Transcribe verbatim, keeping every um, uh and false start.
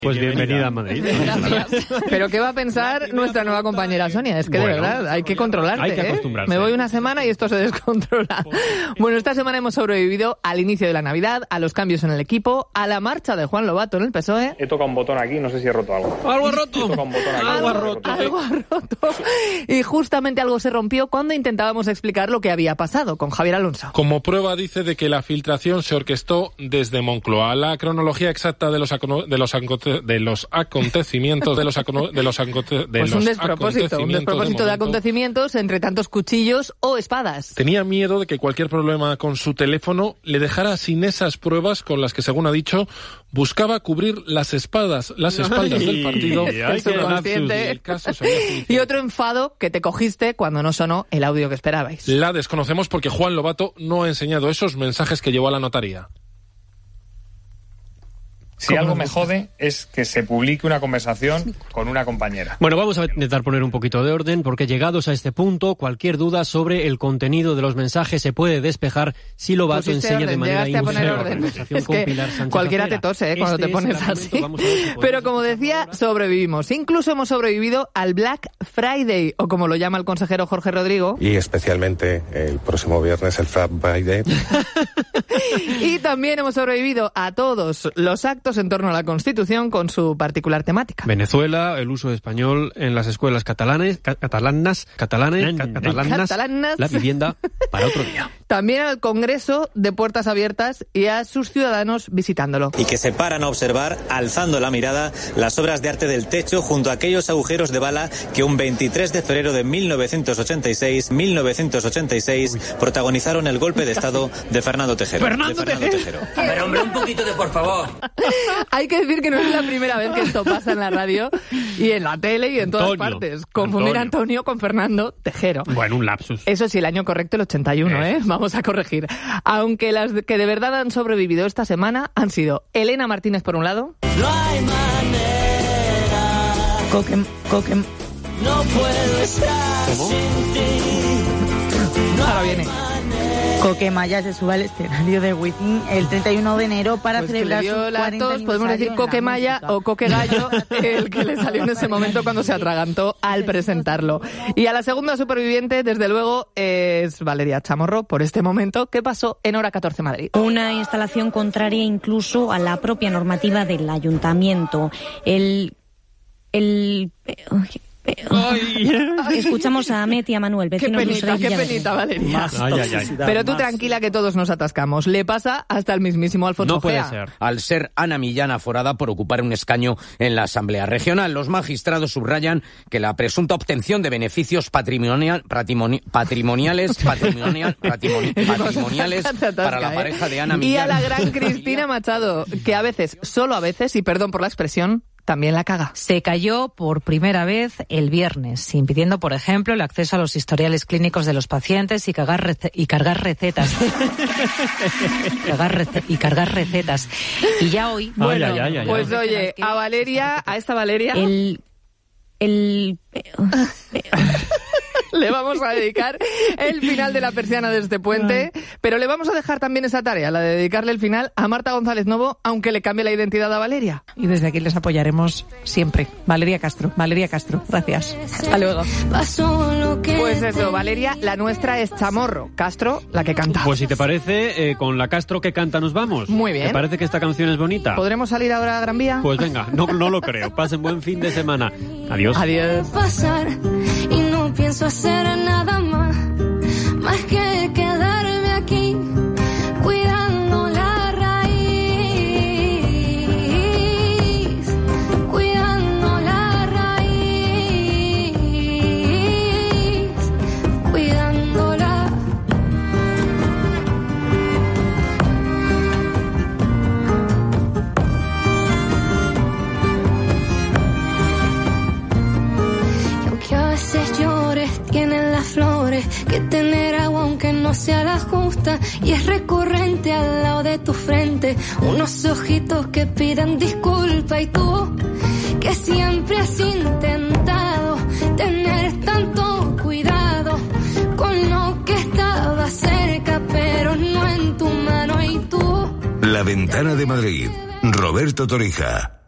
Pues bienvenida a Madrid. Gracias. Pero ¿qué va a pensar nuestra nueva compañera Sonia? Es que bueno, de verdad, hay que controlarte. Hay que acostumbrarse. ¿eh? Me voy una semana y esto se descontrola. Bueno, esta semana hemos sobrevivido al inicio de la Navidad, a los cambios en el equipo, a la marcha de Juan Lobato en el P S O E. He tocado un botón aquí, no sé si he roto algo. ¡Algo ha roto! He tocado un botón aquí. Algo ha no roto. Algo ha roto. Y justamente algo se rompió cuando intentábamos explicar lo que había pasado con Javier Alonso. Como prueba dice de que la filtración se orquestó desde Moncloa. La cronología exacta de los acono- de los ancote- de los acontecimientos de los acono- de los ancote- de Pues los un despropósito, un despropósito de, de acontecimientos entre tantos cuchillos o espadas. Tenía miedo de que cualquier problema con su teléfono le dejara sin esas pruebas con las que, según ha dicho, buscaba cubrir las espadas, las espaldas del partido. Ay, el subconsciente. Y el caso sería judicial. Y otro enfado que te cogiste cuando no sonó el audio que esperabais. La desconocemos porque Juan Lobato no ha enseñado esos mensajes que llevó a la notaría. Si algo me jode es que se publique una conversación con una compañera. Bueno, vamos a intentar poner un poquito de orden, porque llegados a este punto, cualquier duda sobre el contenido de los mensajes se puede despejar si Lobato Pusiste enseña orden, de manera llegaste a poner íntegra la orden. conversación Es con que Pilar Sánchez cualquiera Acera. te tose, ¿eh? cuando Este te pones es el así. argumento. Vamos a ver si podemos Pero como decía, ahora. sobrevivimos. Incluso hemos sobrevivido al Black Friday, o como lo llama el consejero Jorge Rodrigo. Y especialmente el próximo viernes, el Fat Friday. Y también hemos sobrevivido a todos los actos en torno a la Constitución con su particular temática. Venezuela, el uso de español en las escuelas catalanes, ca- catalanas, catalanes, ca- catalanas, Catalanas. la vivienda para otro día. También al Congreso de puertas abiertas y a sus ciudadanos visitándolo. Y que se paran a observar, alzando la mirada, las obras de arte del techo junto a aquellos agujeros de bala que un veintitrés de febrero de mil novecientos ochenta y seis protagonizaron el golpe de Estado de Fernando Tejero. ¡Fernando de Fernando Tejero. A ver, hombre, un poquito de por favor. Hay que decir que no es la primera vez que esto pasa en la radio y en la tele y en todas Antonio, partes. Confundir a Antonio. Antonio con Fernando Tejero. Bueno, un lapsus. Eso sí, el año correcto, el ochenta y uno, ¿eh? Vamos a corregir. Aunque las que de verdad han sobrevivido esta semana han sido Elena Martínez, por un lado. No hay manera. Coque, Coque. No puedo estar sin ti. No Ahora viene. Coque Maya se sube al escenario de Wizzing el treinta y uno de enero para Pues que celebrar le dio su la cuarenta tos, podemos aniversario decir en Coque la Maya música. o Coque Gallo, el que le salió en ese momento cuando se atragantó al presentarlo. Y a la segunda superviviente, desde luego, es Valeria Chamorro, por este momento, que pasó en Hora catorce Madrid. Una instalación contraria incluso a la propia normativa del ayuntamiento. El... el... Escuchamos a Met y a Manuel, Qué vecinos de penita, Usera y qué Villaverde. penita, Valeria. Ay, ay, ay. Pero tú tranquila que todos nos atascamos. Le pasa hasta el mismísimo Alfonso No puede Gea. ser. Al ser Ana Millán aforada por ocupar un escaño en la Asamblea Regional. Los magistrados subrayan que la presunta obtención de beneficios patrimonial, patrimoni- patrimoniales, patrimonial, patrimoni- patrimoniales Se atasca, para la ¿eh? pareja de Ana Y Millán. a la gran Cristina Machado, que a veces, solo a veces, y perdón por la expresión, también la caga. Se cayó por primera vez el viernes, impidiendo, por ejemplo, el acceso a los historiales clínicos de los pacientes y cargar, rece- y cargar recetas. cargar rece- y cargar recetas. Y ya hoy... Bueno, ay, ay, ay, pues ay. oye, a Valeria, a esta Valeria, El... el... le vamos a dedicar el final de la persiana de este puente, pero le vamos a dejar también esa tarea, la de dedicarle el final a Marta González Novo, aunque le cambie la identidad a Valeria. Y desde aquí les apoyaremos siempre. Valeria Castro, Valeria Castro, gracias. Hasta luego. pasó lo que Pues eso, Valeria, la nuestra es Chamorro, Castro, la que canta. Pues si te parece, eh, con la Castro que canta nos vamos. Muy bien. ¿Te parece que esta canción es bonita? ¿Podremos salir ahora a Gran Vía? Pues venga, no, no lo creo. Pasen buen fin de semana. Adiós. Adiós. pasar y no pienso hacer nada más más que quedarme aquí cuidando la raíz, cuidando la raíz, cuidándola. Y aunque a veces llores, tienen las flores que tener agua aunque no sea la justa. Y es recurrente al lado de tu frente unos ojitos que piden disculpa. Y tú, que siempre has intentado tener tanto cuidado con lo que estaba cerca, pero no en tu mano. Y tú, La Ventana de Madrid. Roberto Torija.